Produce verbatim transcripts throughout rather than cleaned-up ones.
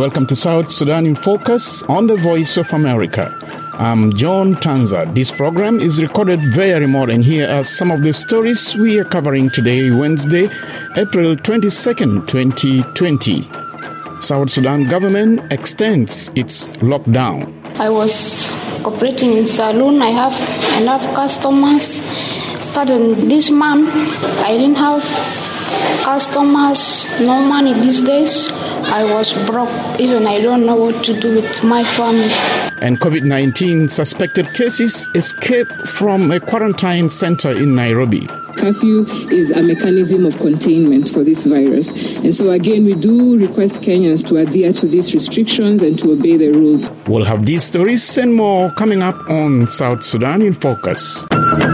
Welcome to South Sudan in Focus on the Voice of America. I'm John Tanza. This program is recorded via remote, and here are some of the stories we are covering today, Wednesday, April twenty-second, twenty twenty. South Sudan government extends its lockdown. I was operating in saloon. I have enough customers. Starting this month, I didn't have customers, no money these days. I was broke. Even I don't know what to do with my family. And COVID nineteen suspected cases escape from a quarantine center in Nairobi. Curfew is a mechanism of containment for this virus. And so again, we do request Kenyans to adhere to these restrictions and to obey the rules. We'll have these stories and more coming up on South Sudan in Focus.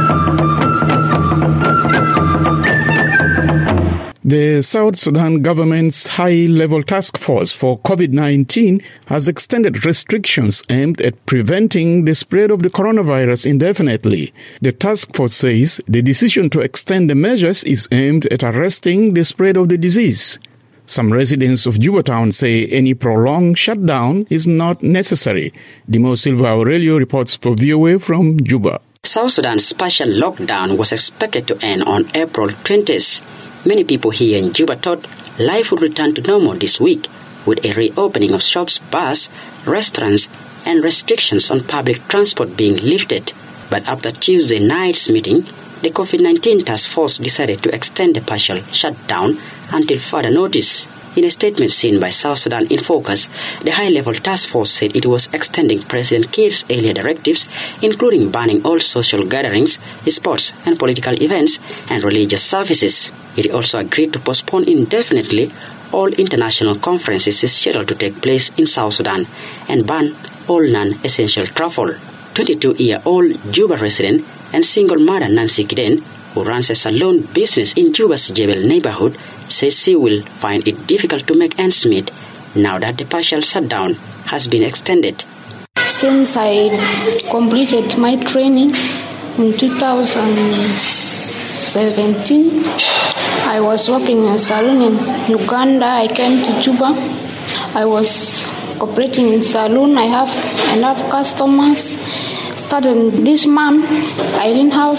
The South Sudan government's high-level task force for COVID nineteen has extended restrictions aimed at preventing the spread of the coronavirus indefinitely. The task force says the decision to extend the measures is aimed at arresting the spread of the disease. Some residents of Juba Town say any prolonged shutdown is not necessary. Dimo Silva Aurelio reports for V O A from Juba. South Sudan's partial lockdown was expected to end on April twentieth. Many people here in Juba thought life would return to normal this week with a reopening of shops, bars, restaurants, and restrictions on public transport being lifted. But after Tuesday night's meeting, the COVID nineteen task force decided to extend the partial shutdown until further notice. In a statement seen by South Sudan in Focus, the high-level task force said it was extending President Kiir's earlier directives, including banning all social gatherings, sports and political events, and religious services. It also agreed to postpone indefinitely all international conferences scheduled to take place in South Sudan and ban all non-essential travel. twenty-two-year-old Juba resident and single mother Nancy Kiden, who runs a salon business in Juba's Jebel neighborhood, says she will find it difficult to make ends meet now that the partial shutdown has been extended. Since I completed my training in two thousand seventeen, I was working in a salon in Uganda. I came to Juba. I was operating in saloon. I have enough customers. Starting this month, I didn't have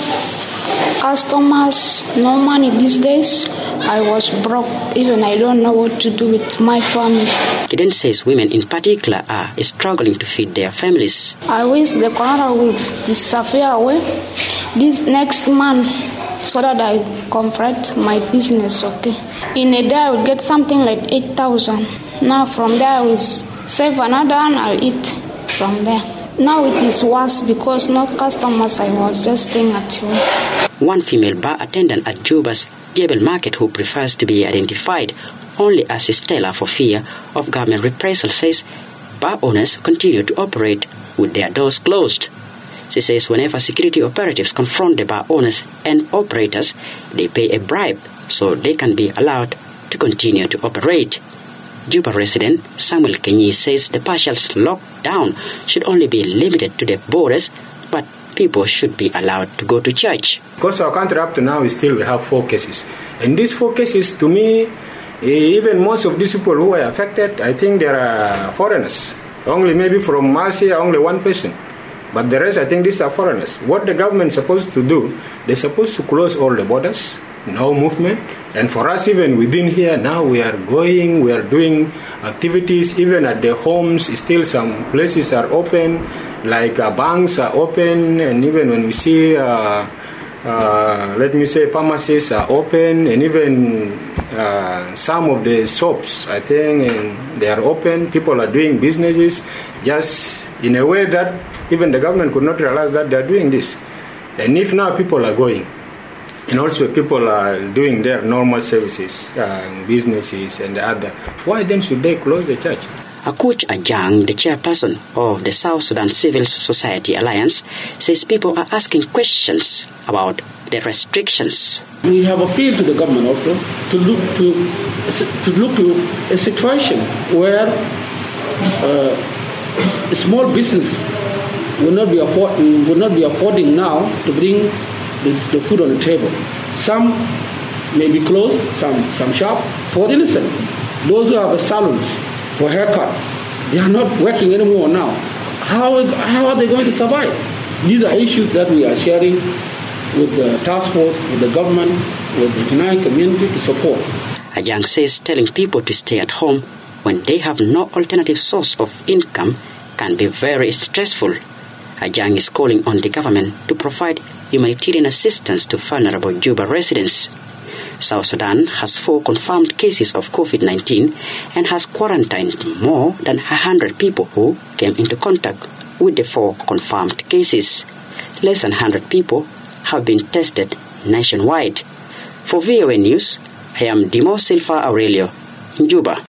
customers, no money these days. I was broke. Even I don't know what to do with my family. Kiden says women in particular are struggling to feed their families. I wish the corona will disappear away this next month so that I confront my business, okay? In a day, I will get something like eight thousand. Now from there, I will save another and I'll eat from there. Now it is worse because no customers. I was just staying at home. One female bar attendant at Juba's Jebel Market who prefers to be identified only as Stella for fear of government reprisal says bar owners continue to operate with their doors closed. She says whenever security operatives confront the bar owners and operators, they pay a bribe so they can be allowed to continue to operate. Juba resident Samuel Kenyi says the partial lockdown should only be limited to the borders, but people should be allowed to go to church. Because our country up to now, we still we have four cases. And these four cases, to me, even most of these people who are affected, I think they are foreigners. Only maybe from Marcia, only one person. But the rest, I think these are foreigners. What the government is supposed to do, they're supposed to close all the borders, no movement. And for us, even within here, now we are going, we are doing activities, even at the homes, still some places are open, like uh, banks are open, and even when we see, uh, uh, let me say, pharmacies are open, and even uh, some of the shops, I think, and they are open. People are doing businesses just in a way that even the government could not realize that they are doing this. And if now people are going, and also people are doing their normal services, uh, businesses and the other, why then should they close the church? Akuch Ajang, the chairperson of the South Sudan Civil Society Alliance, says people are asking questions about the restrictions. We have appealed to the government also to look to to look to a situation where uh, a small business will not be afford, will not be affording now to bring the, the food on the table. Some may be closed, some some shop for innocent. Those who have salons, for haircuts. They are not working anymore now. How, how are they going to survive? These are issues that we are sharing with the task force, with the government, with the Kenyan community to support. Ajang says telling people to stay at home when they have no alternative source of income can be very stressful. Ajang is calling on the government to provide humanitarian assistance to vulnerable Juba residents. South Sudan has four confirmed cases of COVID nineteen and has quarantined more than one hundred people who came into contact with the four confirmed cases. Less than one hundred people have been tested nationwide. For V O A News, I am Dimo Silva Aurelio in Juba.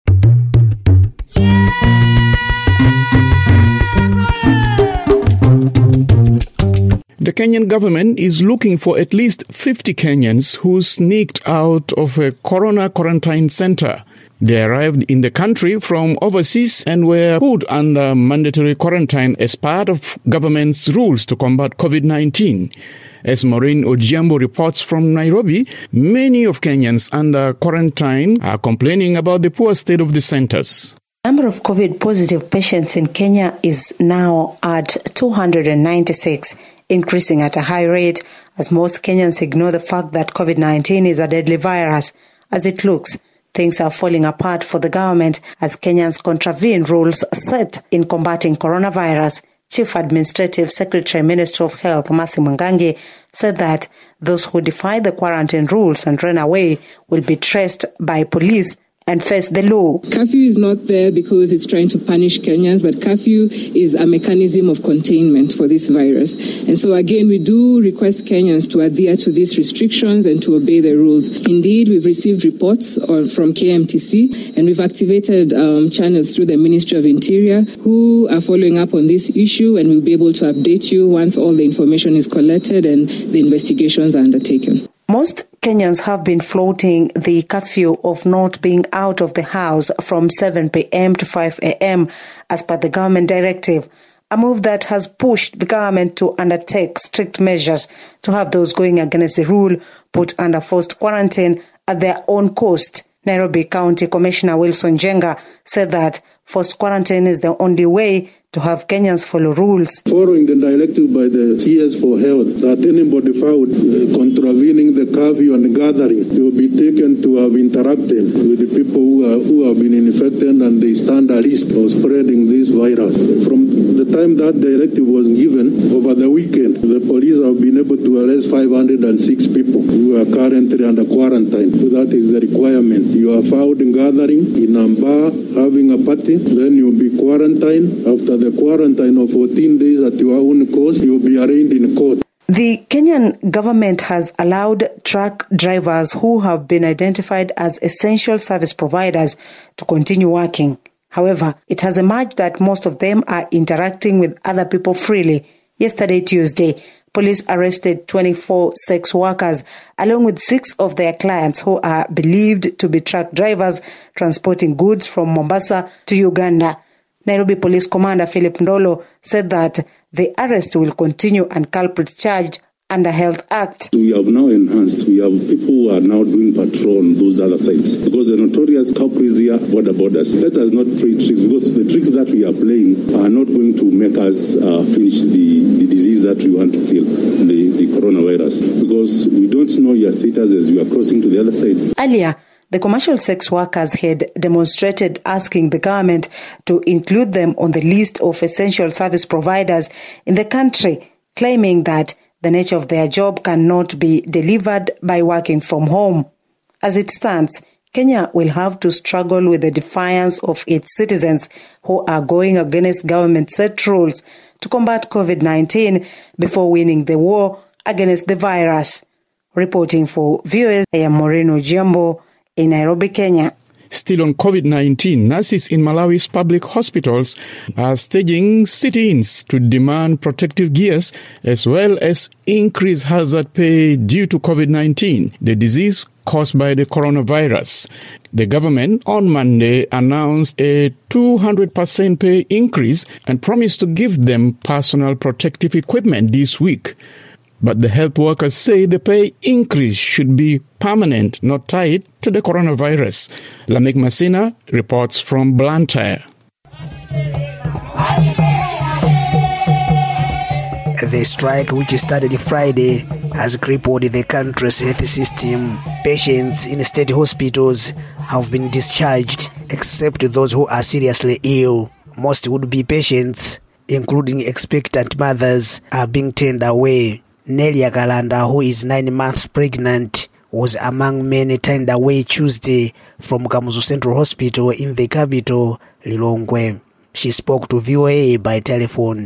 The Kenyan government is looking for at least fifty Kenyans who sneaked out of a corona quarantine center. They arrived in the country from overseas and were put under mandatory quarantine as part of government's rules to combat COVID nineteen. As Maureen Ojiambo reports from Nairobi, many of Kenyans under quarantine are complaining about the poor state of the centers. The number of COVID-positive patients in Kenya is now at two hundred ninety-six, increasing at a high rate as most Kenyans ignore the fact that COVID nineteen is a deadly virus. As it looks, things are falling apart for the government as Kenyans contravene rules set in combating coronavirus. Chief Administrative Secretary, Minister of Health, Mercy Mwangangi, said that those who defy the quarantine rules and run away will be traced by police and face the law. Curfew is not there because it's trying to punish Kenyans, but curfew is a mechanism of containment for this virus. And so again, we do request Kenyans to adhere to these restrictions and to obey the rules. Indeed, we've received reports on, from K M T C, and we've activated um, channels through the Ministry of Interior who are following up on this issue, and we'll be able to update you once all the information is collected and the investigations are undertaken. Most Kenyans have been floating the curfew of not being out of the house from seven p.m. to five a.m. as per the government directive, a move that has pushed the government to undertake strict measures to have those going against the rule put under forced quarantine at their own cost. Nairobi County Commissioner Wilson Jenga said that forced quarantine is the only way to have Kenyans follow rules. Following the directive by the C S for Health that anybody found uh, contravening the curfew and gathering will be taken to have interacted with the people who, are, who have been infected and they stand a risk of spreading this virus. From the time that directive was given over the weekend, the police have been able to arrest five hundred six people who are currently under quarantine. So that is the requirement. You are found in gathering in a bar, having a party, then you'll be quarantined. After the quarantine of fourteen days at your own cost, you'll be arraigned in court. The Kenyan government has allowed truck drivers who have been identified as essential service providers to continue working. However, it has emerged that most of them are interacting with other people freely. Yesterday, Tuesday, police arrested twenty-four sex workers along with six of their clients who are believed to be truck drivers transporting goods from Mombasa to Uganda. Nairobi Police Commander Philip Ndolo said that the arrest will continue and culprits charged under Health Act. We have now enhanced. We have people who are now doing patrol on those other sites because the notorious culprits here border borders. Let us not play tricks because the tricks that we are playing are not going to make us uh, finish the, the disease that we want to kill, the, the coronavirus, because we don't know your status as you are crossing to the other side. Earlier, the commercial sex workers had demonstrated asking the government to include them on the list of essential service providers in the country, claiming that the nature of their job cannot be delivered by working from home. As it stands, Kenya will have to struggle with the defiance of its citizens who are going against government-set rules to combat COVID nineteen before winning the war against the virus. Reporting for V O A, I am Maureen Ojiambo in Nairobi, Kenya. Still on COVID nineteen, nurses in Malawi's public hospitals are staging sit-ins to demand protective gears as well as increased hazard pay due to COVID nineteen, the disease caused by the coronavirus. The government on Monday announced a two hundred percent pay increase and promised to give them personal protective equipment this week. But the health workers say the pay increase should be permanent, not tied to the coronavirus. Lamek Masina reports from Blantyre. The strike, which started Friday, has crippled the country's health system. Patients in state hospitals have been discharged, except those who are seriously ill. Most would-be patients, including expectant mothers, are being turned away. Nelia Galanda, who is nine months pregnant, was among many turned away Tuesday from Kamuzu Central Hospital in the capital, Lilongwe. She spoke to V O A by telephone.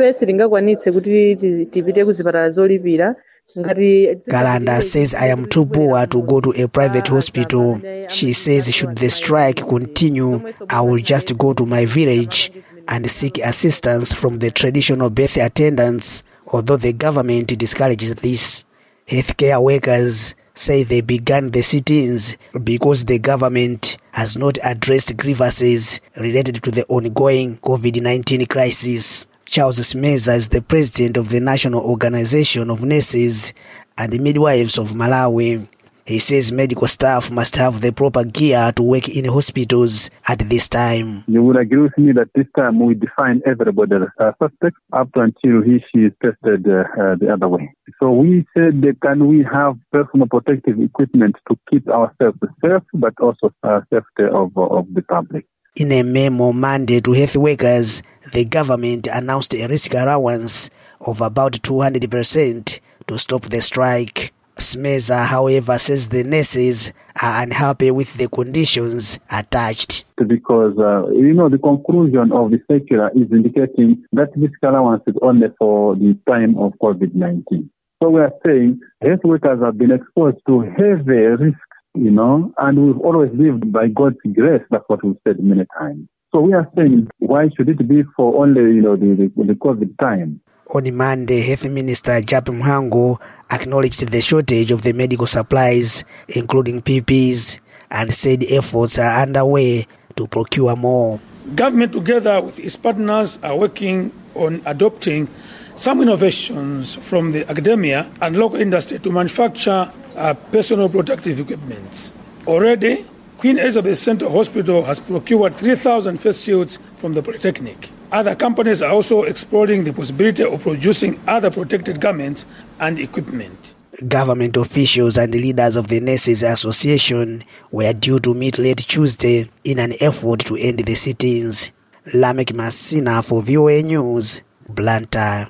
Galanda says, I am too poor to go to a private hospital. She says, should the strike continue, I will just go to my village and seek assistance from the traditional birth attendants, although the government discourages this. Healthcare workers say they began the sit-ins because the government has not addressed grievances related to the ongoing COVID nineteen crisis. Charles Smeza is the president of the National Organization of Nurses and Midwives of Malawi. He says medical staff must have the proper gear to work in hospitals at this time. You would agree with me that this time we define everybody as a suspect up until he, she is tested uh, uh, the other way. So we said that can we have personal protective equipment to keep ourselves safe, but also uh, safety of, of the public. In a memo Monday to health workers, the government announced a risk allowance of about two hundred percent to stop the strike. Smeza, however, says the nurses are unhappy with the conditions attached. Because, uh, you know, the conclusion of the circular is indicating that risk allowance is only for the time of COVID nineteen. So we are saying health workers have been exposed to heavy risks, you know, and we've always lived by God's grace. That's what we've said many times. So we are saying, why should it be for only, you know, the, the, the COVID time? On Monday, Health Minister Japp Mhango acknowledged the shortage of the medical supplies, including P P Es, and said efforts are underway to procure more. Government, together with its partners, are working on adopting some innovations from the academia and local industry to manufacture uh, personal protective equipment. Already, Queen Elizabeth Central Hospital has procured three thousand face shields from the Polytechnic. Other companies are also exploring the possibility of producing other protected garments and equipment. Government officials and leaders of the Nurses Association were due to meet late Tuesday in an effort to end the sit-ins. Lamek Masina for V O A News, Blantyre.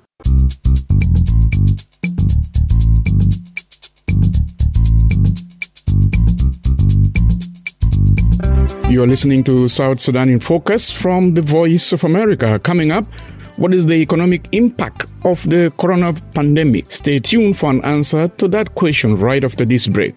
You are listening to South Sudan in Focus from the Voice of America. Coming up, what is the economic impact of the corona pandemic? Stay tuned for an answer to that question right after this break.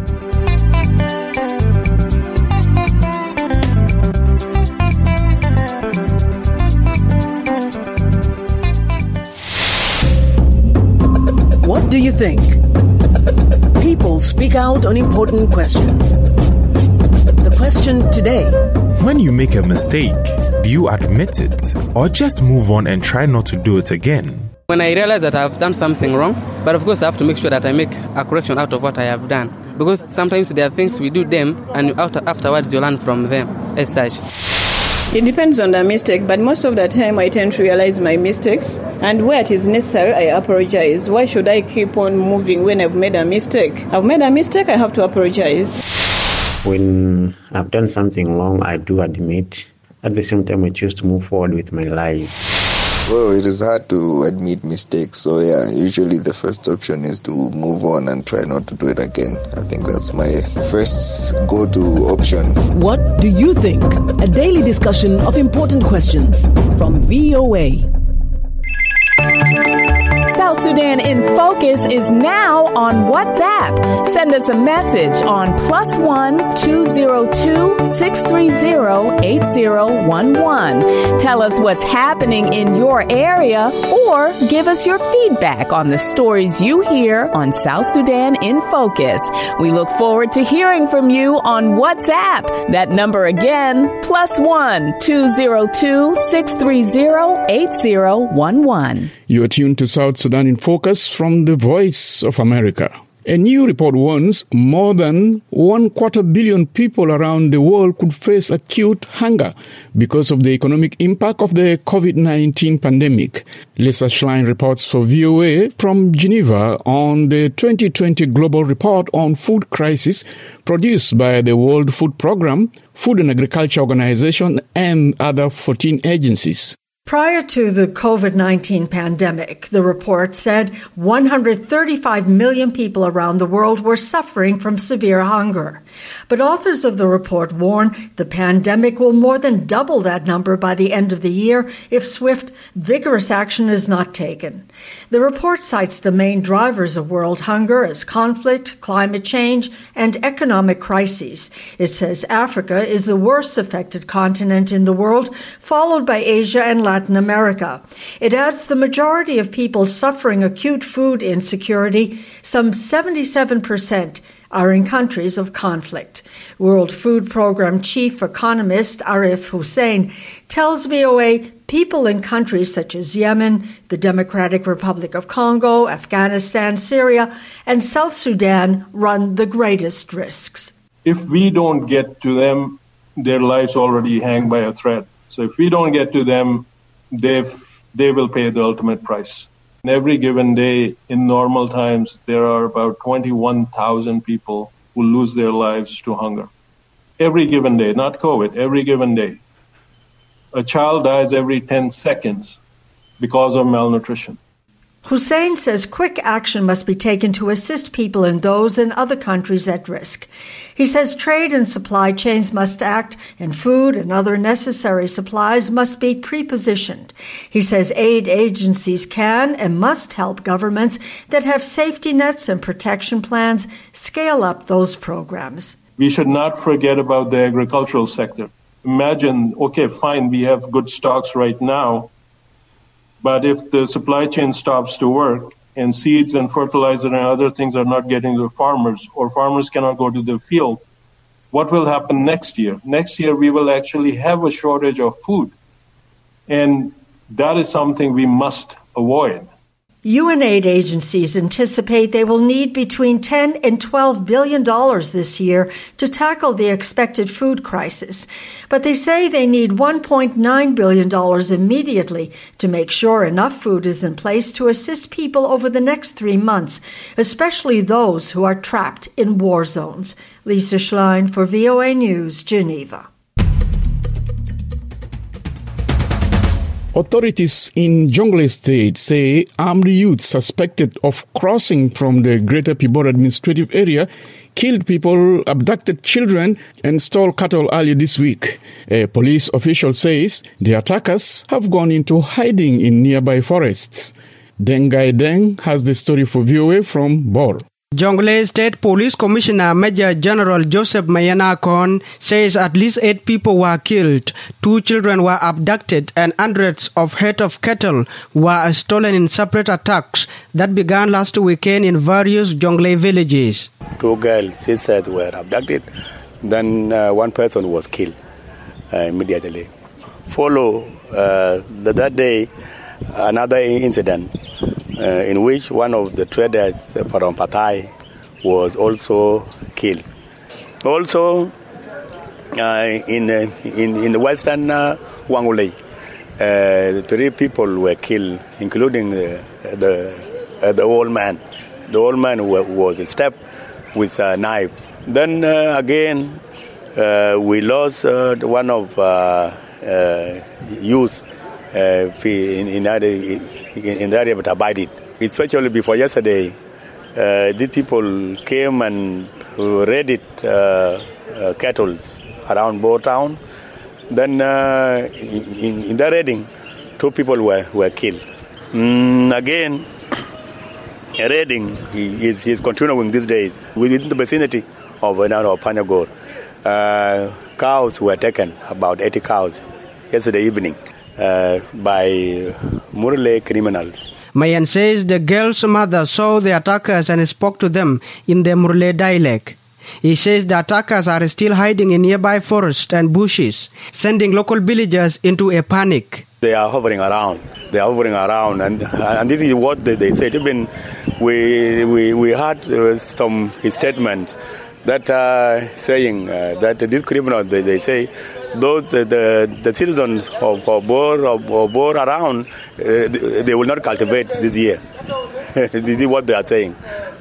What do you think? People speak out on important questions. The question today: when you make a mistake, do you admit it or just move on and try not to do it again? When I realize that I've done something wrong, but of course I have to make sure that I make a correction out of what I have done. Because sometimes there are things we do them and after, afterwards you learn from them as such. It depends on the mistake, but most of the time I tend to realize my mistakes, and where it is necessary, I apologize. Why should I keep on moving when I've made a mistake? I've made a mistake, I have to apologize. When I've done something wrong, I do admit. At the same time, I choose to move forward with my life. Well, it is hard to admit mistakes. So, yeah, usually the first option is to move on and try not to do it again. I think that's my first go-to option. What do you think? A daily discussion of important questions from V O A. South Sudan in Focus is now on WhatsApp. Send us a message on plus one two zero two six three zero eight zero one one. Tell us what's happening in your area or give us your feedback on the stories you hear on South Sudan in Focus. We look forward to hearing from you on WhatsApp. That number again, plus one two zero two six three zero eight zero one one. You are tuned to South Sudan in Focus from the the Voice of America. A new report warns more than one quarter billion people around the world could face acute hunger because of the economic impact of the COVID nineteen pandemic. Lisa Schlein reports for V O A from Geneva on the twenty twenty Global Report on Food Crisis produced by the World Food Programme, Food and Agriculture Organization, and other fourteen agencies. Prior to the COVID nineteen pandemic, the report said one hundred thirty-five million people around the world were suffering from severe hunger. But authors of the report warn the pandemic will more than double that number by the end of the year if swift, vigorous action is not taken. The report cites the main drivers of world hunger as conflict, climate change, and economic crises. It says Africa is the worst affected continent in the world, followed by Asia and Latin America. It adds the majority of people suffering acute food insecurity, some seventy-seven percent, are in countries of conflict. World Food Programme chief economist Arif Hussein tells V O A people in countries such as Yemen, the Democratic Republic of Congo, Afghanistan, Syria, and South Sudan run the greatest risks. If we don't get to them, their lives already hang by a thread. So if we don't get to them, they they will pay the ultimate price. And every given day, in normal times, there are about twenty-one thousand people who lose their lives to hunger. Every given day, not COVID, every given day. A child dies every ten seconds because of malnutrition. Hussein says quick action must be taken to assist people in those and other countries at risk. He says trade and supply chains must act, and food and other necessary supplies must be prepositioned. He says aid agencies can and must help governments that have safety nets and protection plans scale up those programs. We should not forget about the agricultural sector. Imagine, okay, fine, we have good stocks right now, but if the supply chain stops to work and seeds and fertilizer and other things are not getting to the farmers, or farmers cannot go to the field, what will happen next year? Next year, we will actually have a shortage of food. And that is something we must avoid. U N aid agencies anticipate they will need between ten and twelve billion dollars this year to tackle the expected food crisis. But they say they need one point nine billion dollars immediately to make sure enough food is in place to assist people over the next three months, especially those who are trapped in war zones. Lisa Schlein for V O A News, Geneva. Authorities in Jonglei State say armed youth suspected of crossing from the Greater Pibor administrative area killed people, abducted children, and stole cattle earlier this week. A police official says the attackers have gone into hiding in nearby forests. Dengai Deng has the story for V O A from Bor. Jonglei State Police Commissioner Major General Joseph Mayanakon says at least eight people were killed, two children were abducted, and hundreds of head of cattle were stolen in separate attacks that began last weekend in various Jonglei villages. Two girls, sisters, were abducted, then uh, one person was killed uh, immediately. Follow uh, the, that day another incident Uh, in which one of the traders from Patai was also killed. Also, uh, in, uh, in in the western uh, Wangulei, uh, three people were killed, including uh, the uh, the old man. The old man was stabbed with uh, knives. Then uh, again, uh, we lost uh, one of uh, uh, youth uh, in in, in in the area of Abidit. Especially before yesterday, uh, these people came and raided uh, uh, cattle around Bo town. Then uh, in, in the raiding, two people were, were killed. Mm, again, raiding is, is continuing these days within the vicinity of Venaro Panagor. Uh, cows were taken, about eighty cows, yesterday evening. Uh, by Murle criminals. Mayan says the girl's mother saw the attackers and spoke to them in the Murle dialect. He says the attackers are still hiding in nearby forests and bushes, sending local villagers into a panic. They are hovering around. They are hovering around, and and this is what they, they said. Even we we we had uh, some statements that are saying uh, that these criminals, they, they say, those uh, the the citizens of, of Bor of, of Bor around, uh, they, they will not cultivate this year. This is what they are saying.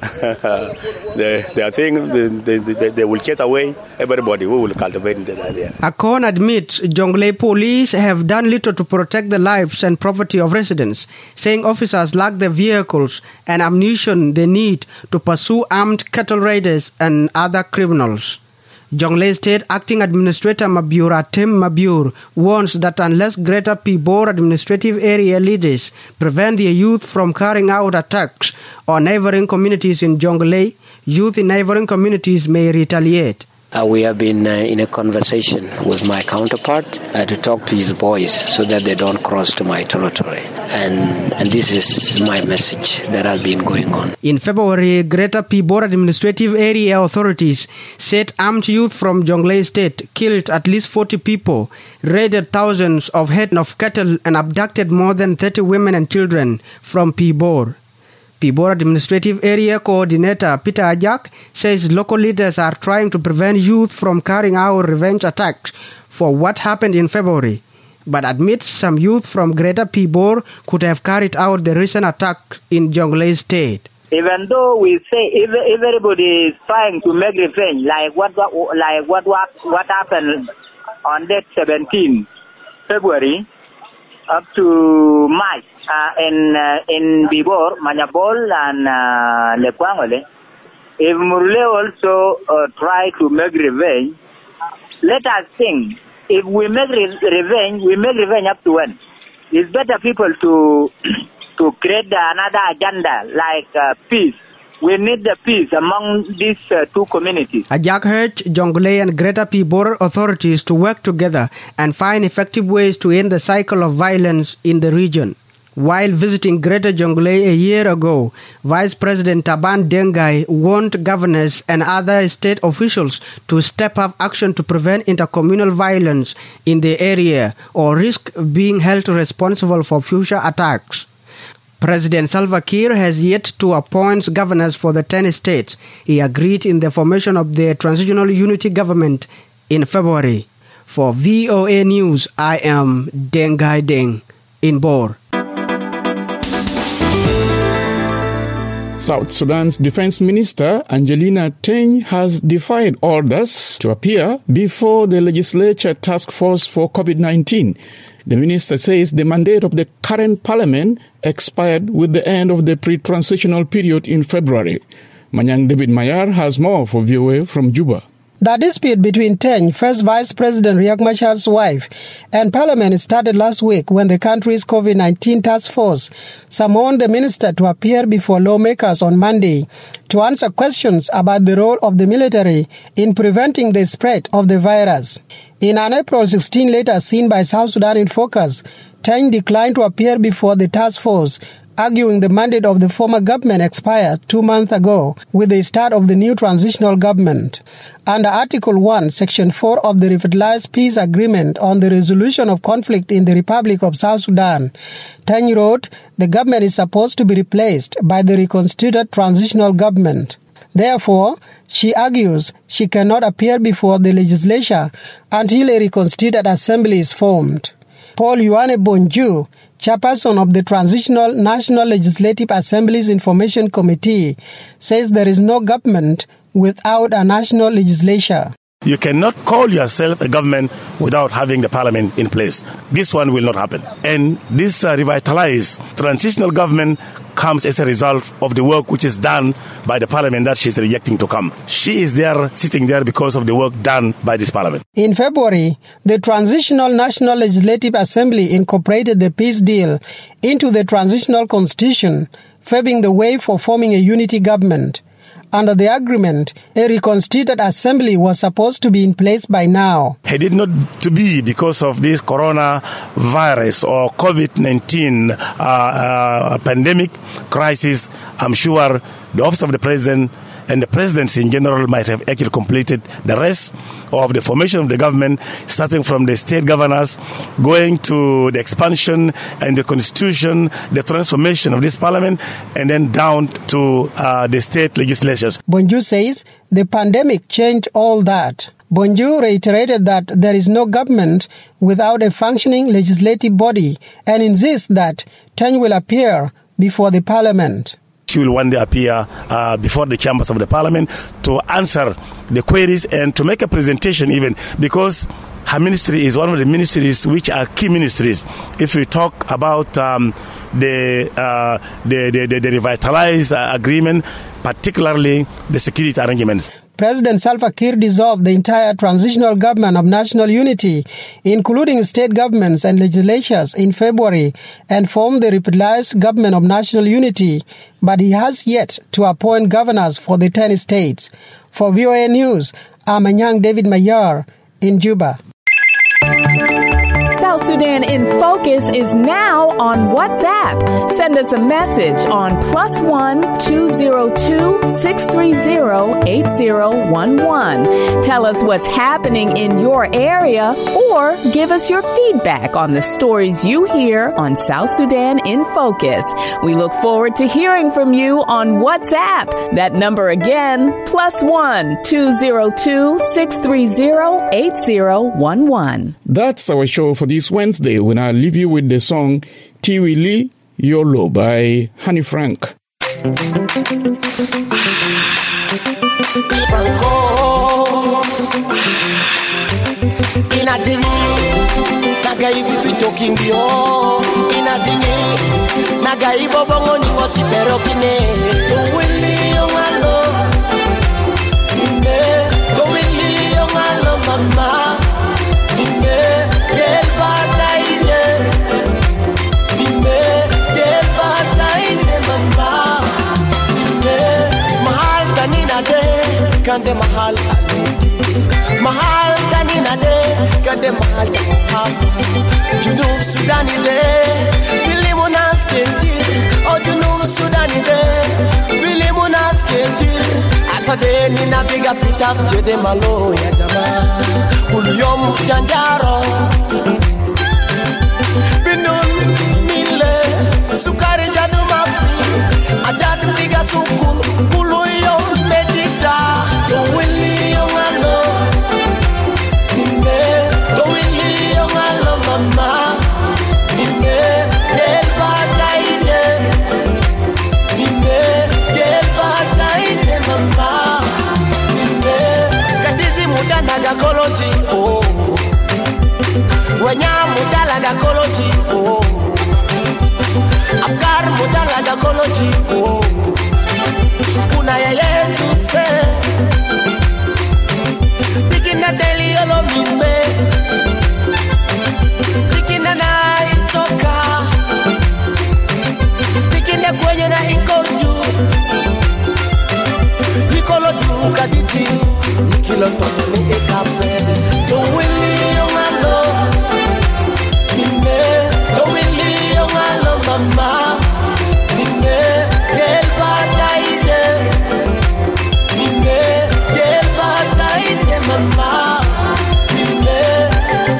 they, they are saying they, they, they will chase away everybody who will cultivate in the area. Akon admits Jonglei police have done little to protect the lives and property of residents, saying officers lack the vehicles and ammunition they need to pursue armed cattle raiders and other criminals. Jonglei State Acting Administrator Mabur Atem Mabur warns that unless Greater Pibor administrative area leaders prevent their youth from carrying out attacks on neighboring communities in Jonglei, youth in neighboring communities may retaliate. Uh, we have been uh, in a conversation with my counterpart uh, to talk to his boys so that they don't cross to my territory. And, and this is my message that has been going on. In February, Greater Pibor administrative area authorities said armed youth from Jonglei State killed at least forty people, raided thousands of head of cattle, and abducted more than thirty women and children from Pibor. Pibor Administrative Area Coordinator Peter Ajak says local leaders are trying to prevent youth from carrying out revenge attacks for what happened in February, but admits some youth from Greater Pibor could have carried out the recent attack in Jonglei State. Even though we say if everybody is trying to make revenge, like what like what what, what happened on that seventeenth February up to March. Uh, in uh, in Bibor, Manyabol, and uh, Lekwangole, if Murle also uh, try to make revenge, let us think. If we make re- revenge, we make revenge up to when? It's better people to to create another agenda like uh, peace. We need the peace among these uh, two communities. Ajak urged Jonglei and Greater Pibor authorities to work together and find effective ways to end the cycle of violence in the region. While visiting Greater Jonglei a year ago, Vice President Taban Dengai warned governors and other state officials to step up action to prevent intercommunal violence in the area or risk being held responsible for future attacks. President Salva Kiir has yet to appoint governors for the ten states. He agreed in the formation of the Transitional Unity Government in February. For V O A News, I am Dengai Deng in Bor. South Sudan's Defense Minister Angelina Teny has defied orders to appear before the Legislature Task Force for COVID nineteen. The minister says the mandate of the current parliament expired with the end of the pre-transitional period in February. Manyang David Mayar has more for V O A from Juba. The dispute between Teny, first Vice President Riek Machar's wife, and Parliament started last week when the country's COVID nineteen task force summoned the minister to appear before lawmakers on Monday to answer questions about the role of the military in preventing the spread of the virus. In an April sixteenth letter seen by South Sudan in Focus, Teny declined to appear before the task force, arguing the mandate of the former government expired two months ago with the start of the new transitional government. Under Article one, Section four of the Revitalized Peace Agreement on the Resolution of Conflict in the Republic of South Sudan, Teny wrote, the government is supposed to be replaced by the reconstituted transitional government. Therefore, she argues she cannot appear before the legislature until a reconstituted assembly is formed. Paul Yohane Bonju, chairperson of the Transitional National Legislative Assembly's Information Committee, says there is no government without a national legislature. You cannot call yourself a government without having the parliament in place. This one will not happen. And this uh, revitalized transitional government comes as a result of the work which is done by the parliament that she's rejecting to come. She is there, sitting there because of the work done by this parliament. In February, the Transitional National Legislative Assembly incorporated the peace deal into the transitional constitution, paving the way for forming a unity government. Under the agreement, a reconstituted assembly was supposed to be in place by now. Had it not to be because of this coronavirus or COVID nineteen uh, uh, pandemic crisis, I'm sure the office of the president and the presidency in general might have actually completed the rest of the formation of the government, starting from the state governors, going to the expansion and the constitution, the transformation of this parliament, and then down to uh, the state legislatures. Bonju says the pandemic changed all that. Bonju reiterated that there is no government without a functioning legislative body and insists that Teny will appear before the parliament. She will one day appear uh, before the chambers of the parliament to answer the queries and to make a presentation even, because her ministry is one of the ministries which are key ministries. If we talk about um, the, uh, the, the, the the revitalized uh, agreement, particularly the security arrangements. President Salva Kiir dissolved the entire transitional government of national unity, including state governments and legislatures, in February and formed the revitalized government of national unity, but he has yet to appoint governors for the ten states. For V O A News, I'm Anyang David Mayar in Juba. South Sudan in Focus is now on WhatsApp. Send us a message on plus one two zero two six three zero eight zero one one. Tell us what's happening in your area or give us your feedback on the stories you hear on South Sudan in Focus. We look forward to hearing from you on WhatsApp. That number again, plus one two zero two six three zero eight zero one one. That's our show for this Wednesday, when I leave you with the song Tiwili Yolo by Honey Frank. Franco Inadini Nagai bibi talking bio Inadini Nagai bobo ni wati pero kine Tiwili Yolo Ime Tiwili Yolo mama Kande mahal mahal kanina de kande mahal Junub Sudani de bilimunas kentir o Junub Sudani de bilimunas kentir asade ni na biga pitap jede malo ya jama kuliyom janjaro binun mile sukari jadu mafi ajad biga sukun kuluyom medita mama ime del bataine ime del bataine mama ime kadizi muda naga koloji oh wanya muda naga koloji oh abgar muda naga koloji oh kuna yeye tuse tikina deli yolo mime na isoka Tikine kwenye na ikoju Nikolo duka diti Nikilo tono ni ekape Towili yongalo Nime Towili yongalo mama Nime Gelba daide Nime Gelba daide mama Nime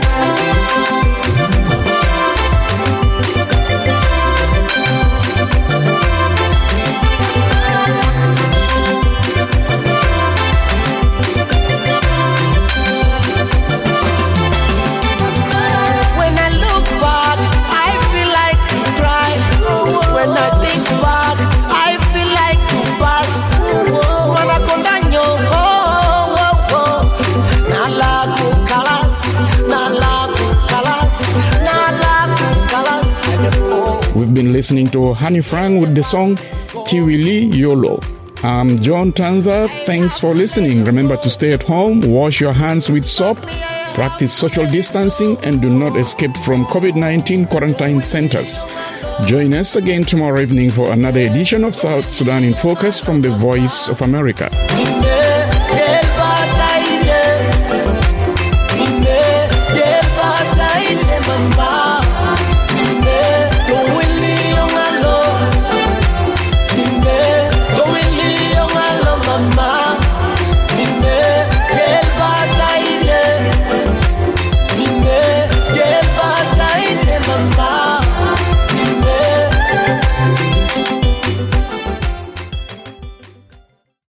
We've been listening to Honey Frank with the song Tiwili Yolo. I'm John Tanza. Thanks for listening. Remember to stay at home, wash your hands with soap, practice social distancing, and do not escape from COVID nineteen quarantine centers. Join us again tomorrow evening for another edition of South Sudan in Focus from the Voice of America. Mama